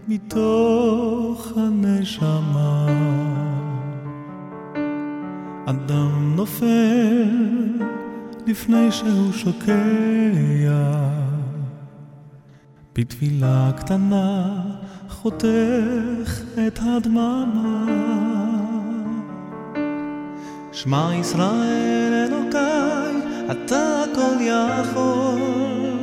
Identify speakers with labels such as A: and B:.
A: מתוך הנשמה. אדם נופל לפני שהוא שוקע, בתפילה קטנה חותך את הדממה. שמע ישראל אלוקיי, אתה הכל יכול,